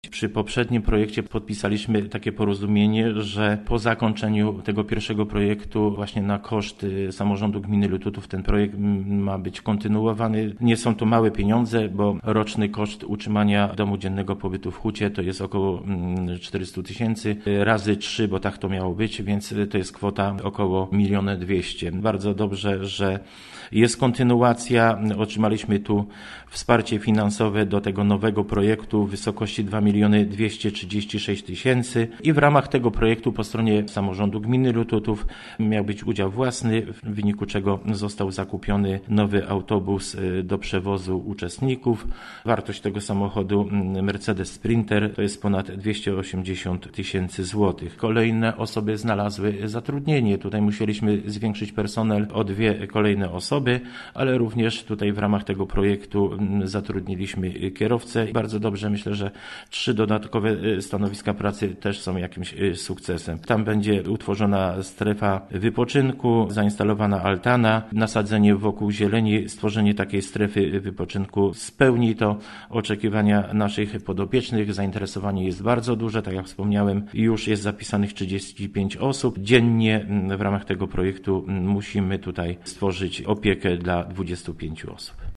Przy poprzednim projekcie podpisaliśmy takie porozumienie, że po zakończeniu tego pierwszego projektu właśnie na koszt samorządu gminy Lututów ten projekt ma być kontynuowany. Nie są to małe pieniądze, bo roczny koszt utrzymania domu dziennego pobytu w Hucie to jest około 400 000 razy 3, bo tak to miało być, więc to jest kwota około 1 200 000. Bardzo dobrze, że jest kontynuacja. Otrzymaliśmy tu wsparcie finansowe do tego nowego projektu w wysokości 2 236 000 i w ramach tego projektu po stronie samorządu gminy Lututów miał być udział własny, w wyniku czego został zakupiony nowy autobus do przewozu uczestników. Wartość tego samochodu Mercedes Sprinter to jest ponad 280 000 złotych. Kolejne osoby znalazły zatrudnienie. Tutaj musieliśmy zwiększyć personel o 2 kolejne osoby, ale również tutaj w ramach tego projektu zatrudniliśmy kierowcę. Bardzo dobrze, myślę, że 3 dodatkowe stanowiska pracy też są jakimś sukcesem. Tam będzie utworzona strefa wypoczynku, zainstalowana altana, nasadzenie wokół zieleni, stworzenie takiej strefy wypoczynku spełni to oczekiwania naszych podopiecznych. Zainteresowanie jest bardzo duże, tak jak wspomniałem, już jest zapisanych 35 osób. Dziennie w ramach tego projektu musimy tutaj stworzyć opiekę dla 25 osób.